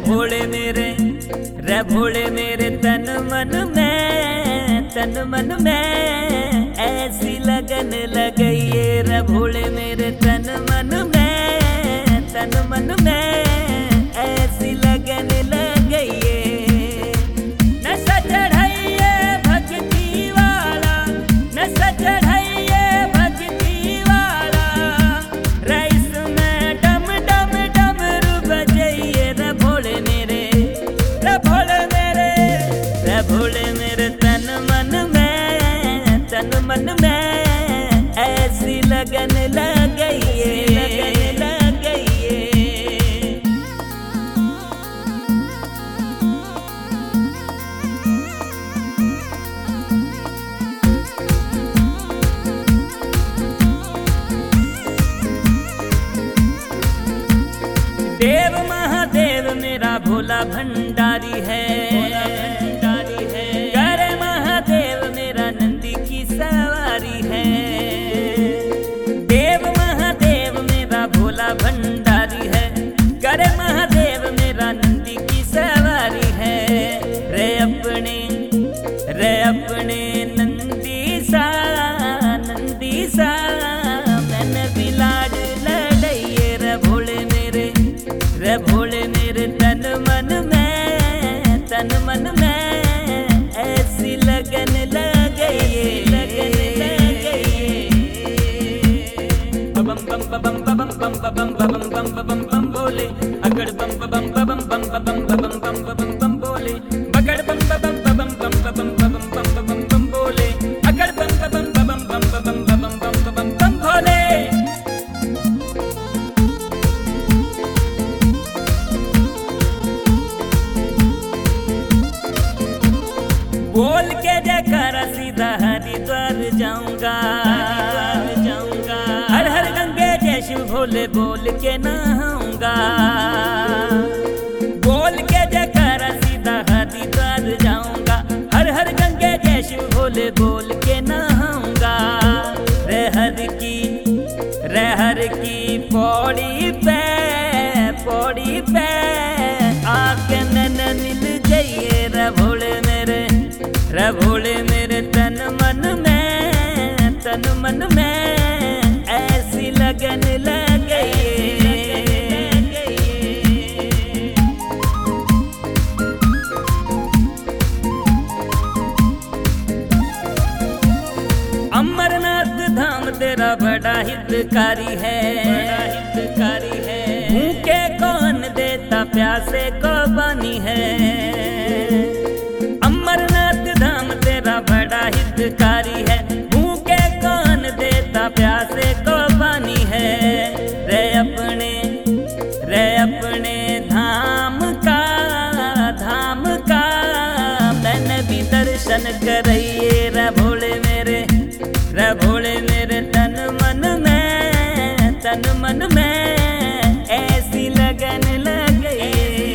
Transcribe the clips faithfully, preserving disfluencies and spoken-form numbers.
भोले मेरे रे भोले मेरे तन मन में तन मन में ऐसी लगन लगई रे भोले मेरे तन मन में तन मन में ऐसी लगन लगई नशा चढ़ाइए भक्ति वाला नशा चढ़ाइए भक्ति वाला रईस में डम डम डमरू बजाइए रे भोले मेरे रे भोले मेरे रे भोले मेरे तन मन में तन मन में ऐसी लगन लगई लगन लगई। देव महादेव मेरा भोला भंडारी है भंडारी है करे महादेव मेरा नंदी की सवारी है। देव महादेव मेरा भोला भंडारी है करे महादेव मेरा नंदी की सवारी है। रे अपने रे अपने नंदी सा नंदी सा मैंने भी लाड लड़ाइए रे भोले मेरे रे भोले मेरे तन मन में तन मन में ऐसी लगन लगई लगन लगई। बम बम बम बम बम बम बम बम बम बम बोले अगड़ बम बम बम बम बम बम बम बम बम बोले बगड़ बम बम बम बम बम बम बम बम बोले अगड़ बम बम बम बम बम बम बम बम भोले। बोल के जयकारा सीधा हरिद्वार जाऊंगा जाऊंगा हर हर गंगे जय शिव भोले बोल के नहाऊंगा। बोल के जयकारा सीधा हरिद्वार जाऊंगा हर हर गंगे जय शिव भोले बोल के नहाऊंगा। रे हर की रे हर की पौड़ी पे पौड़ी पे आके नैन मिल जाइए रे भोले मेरे रे भोले मेरे तन मन में तन मन में ऐसी लगन लगई। अमरनाथ धाम तेरा बड़ा हितकारी है बड़ा हितकारी है भूखे कौन देता प्यासे को पानी है। अमरनाथ धाम तेरा बड़ा हितकारी है भूखे कौन देता प्यासे को पानी है। रे अपने रे अपने धाम का धाम का मैंने भी दर्शन करइए रे भोले मेरे रे भोले मेरे तन मन में तन मन में ऐसी लगन लगई।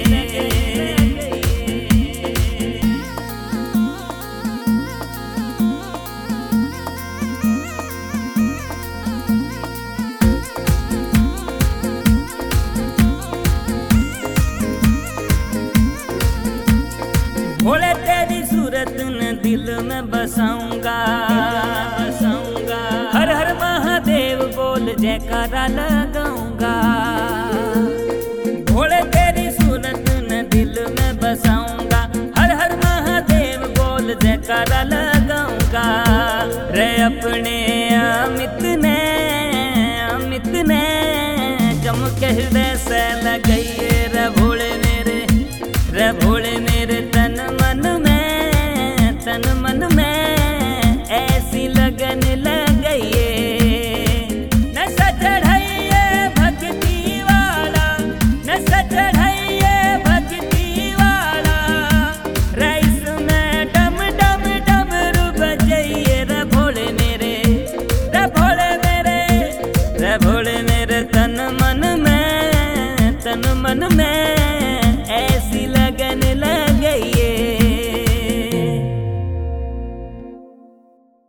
भोले तेरी सूरत न दिल में बसाऊंगा बसाऊंगा हर हर महादेव बोल जयकारा लगाऊंगा। भोले तेरी सूरत न दिल में बसाऊंगा हर हर महादेव बोल जयकारा लगाऊंगा। रे अपने अमित ने अमित ने गम के हृदय से लगाइए रे भोले मेरे रे भोले मेरे तन मन में तन मन में ऐसी लगन लगई। नशा चढ़ाइए भक्ति वाला नशा चढ़ाइए भक्ति वाला रईस में डम डम डमरू बजाइए रे भोले मेरे रे भोले मेरे रे भोले मेरे तन मन में तन मन में